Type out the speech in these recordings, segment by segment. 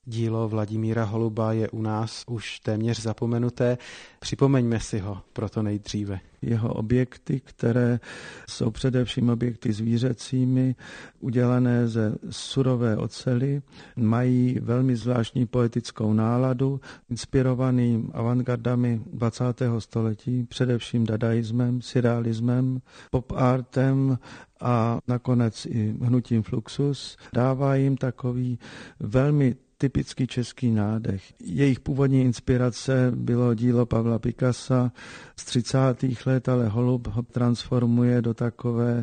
Dílo Vladimíra Holuba je u nás už téměř zapomenuté. Připomeňme si ho proto nejdříve. Jeho objekty, které jsou především objekty zvířecími, udělané ze surové oceli, mají velmi zvláštní poetickou náladu, inspirovaný avantgardami 20. století, především dadaismem, surrealismem, pop artem a nakonec i hnutím Fluxus. Dává jim takový velmi typický český nádech. Jejich původní inspirace bylo dílo Pabla Picassa z 30. let, ale Holub ho transformuje do takové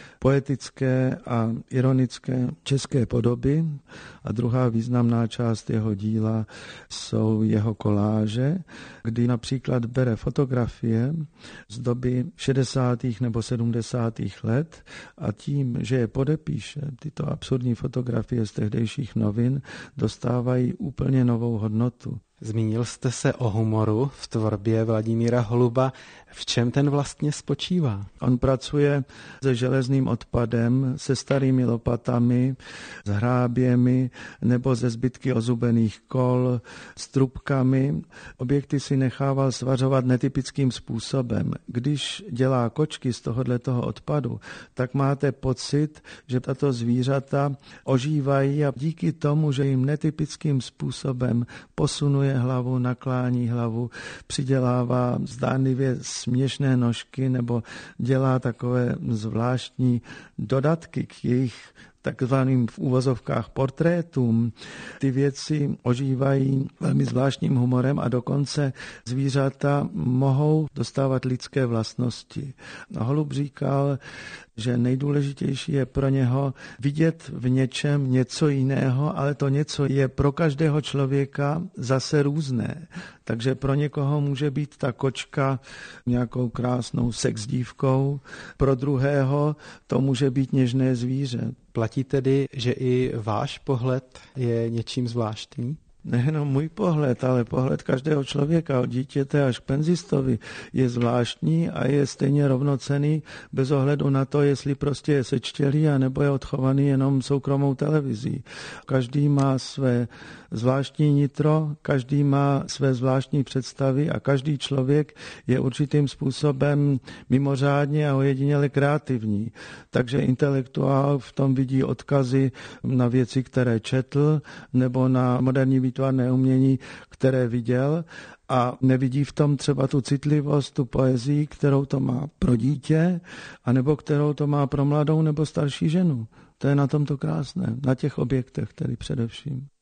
poetické a ironické české podoby. A druhá významná část jeho díla jsou jeho koláže, kdy například bere fotografie z doby 60. nebo 70. let a tím, že je podepíše, tyto absurdní fotografie z tehdejších novin dostávají úplně novou hodnotu. Zmínil jste se o humoru v tvorbě Vladimíra Holuba. V čem ten vlastně spočívá? On pracuje se železným odpadem, se starými lopatami, s hráběmi nebo ze zbytky ozubených kol, s trubkami. Objekty si nechával svařovat netypickým způsobem. Když dělá kočky z tohoto odpadu, tak máte pocit, že tato zvířata ožívají a díky tomu, že jim netypickým způsobem posunuje hlavu, naklání hlavu, přidělává zdánlivě směšné nožky nebo dělá takové zvláštní dodatky k jejich takzvaným v úvozovkách portrétům. Ty věci ožívají velmi zvláštním humorem a dokonce zvířata mohou dostávat lidské vlastnosti. Holub říkal, že nejdůležitější je pro něho vidět v něčem něco jiného, ale to něco je pro každého člověka zase různé. Takže pro někoho může být ta kočka nějakou krásnou sex dívkou, pro druhého to může být něžné zvíře. Platí tedy, že i váš pohled je něčím zvláštní? Nejenom můj pohled, ale pohled každého člověka, od dítěte až k penzistovi, je zvláštní a je stejně rovnocenný bez ohledu na to, jestli prostě je sečtělý a nebo je odchovaný jenom soukromou televizí. Každý má své zvláštní nitro, každý má své zvláštní představy a každý člověk je určitým způsobem mimořádně a ojediněle kreativní. Takže intelektuál v tom vidí odkazy na věci, které četl, nebo na moderní výtvarné umění, které viděl, a nevidí v tom třeba tu citlivost, tu poezii, kterou to má pro dítě, anebo kterou to má pro mladou nebo starší ženu. To je na tomto krásné, na těch objektech tedy především.